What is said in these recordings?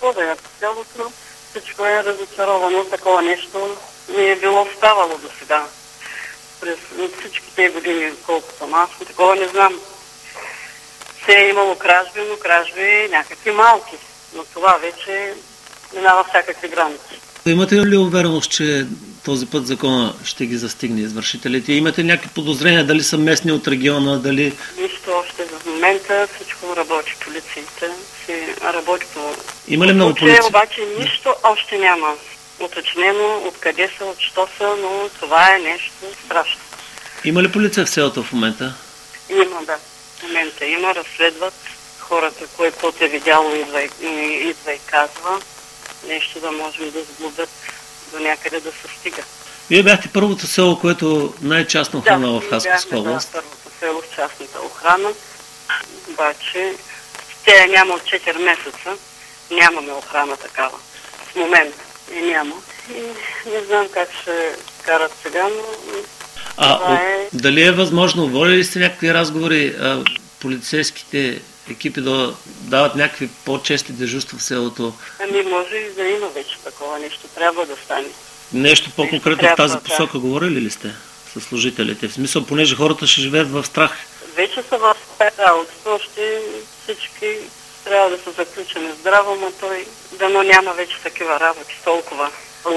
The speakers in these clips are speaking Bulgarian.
какво да е. Цялото всичко е разочаровано. Такова нещо не е било ставало до сега. През всичките години, колкото съм аз, такова не знам. Се е имало кражби, но кражби някакви малки. Но това вече минава всякакви граници. Имате ли увереност, че този път закона ще ги застигне извършителите? Имате ли някакви подозрения, дали са местни от региона, дали... Нищо още в момента, всичко работи полициите, си работи по... Има ли много полиция? Обаче нищо още няма уточнено, откъде са, от що са, но това е нещо страшно. Има ли полиция в селото в момента? Има, да. В момента има, разследват хората, което е видяло, идва и казва. Нещо да можем да сглобят до някъде да се стига. Вие бяхте първото село, което най-частна охрана в Хасковска област. Да, първото село с частната охрана. Обаче тя няма от 4 месеца. Нямаме охрана такава. В момента няма. И не знам как ще карат сега, но дали е възможно, водили ли сте някакви разговори полицейските екипи да дават някакви по-чести дежурства в селото? Може и да има вече такова нещо. Трябва да стане. Нещо по-конкретно в тази посока говорили ли сте с служителите? В смисъл, понеже хората ще живеят в страх. Вече са в работата. Още всички трябва да са заключени здраво, но той дано няма вече такива работи. Толкова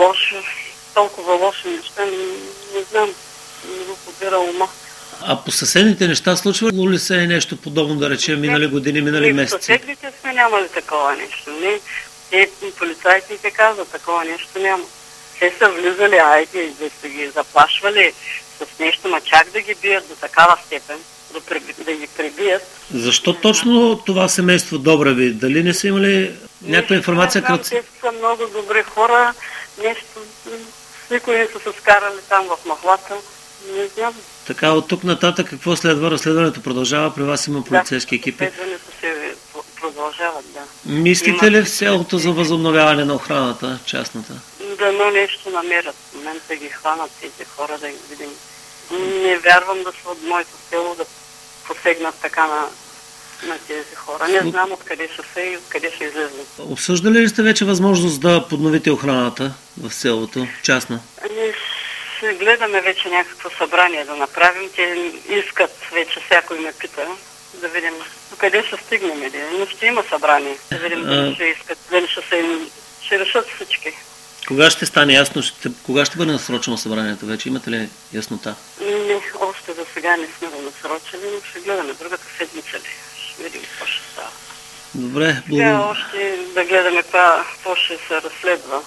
лоши неща. Не знам. Не го побира ума. А по съседните неща случвало ли се нещо подобно, да речем, минали години, минали месеци? По съседите сме нямали такова нещо. Те полицайите казват, такова нещо няма. Те са влизали, да са ги заплашвали с нещо, ма чак да ги бият до такава степен, да ги прибият. Защо точно това семейство Добреви? Дали не са имали някаква информация? Те са много добри хора, нещо, никой не са се скарали там в махлата. Не знам. Така, от тук нататък какво следва? Разследването продължава, при вас има полицейски екипи? Разследването се продължават, да. Мислите ли в селото за възобновяване на охраната, частната? Дано нещо намерят. В момента ги хванат тези хора, да ги видим. Не вярвам да са от моето село да посегнат така на тези хора. Не знам откъде ще са и откъде ще излезнат. Обсъждали ли сте вече възможност да подновите охраната в селото, частна? Ще гледаме вече някакво събрание да направим. Те искат вече, всякой ме пита, да видим къде ще стигнем. Но ще има събрание. Да видим дали ще искат, дали ще решат всички. Кога ще стане ясно? Кога ще бъде насрочено събранието вече? Имате ли яснота? Не, още до сега не сме го насрочили, но ще гледаме другата седмица ли. Ще видим какво ще става. Добре, благодаря. Още да гледаме какво ще се разследва.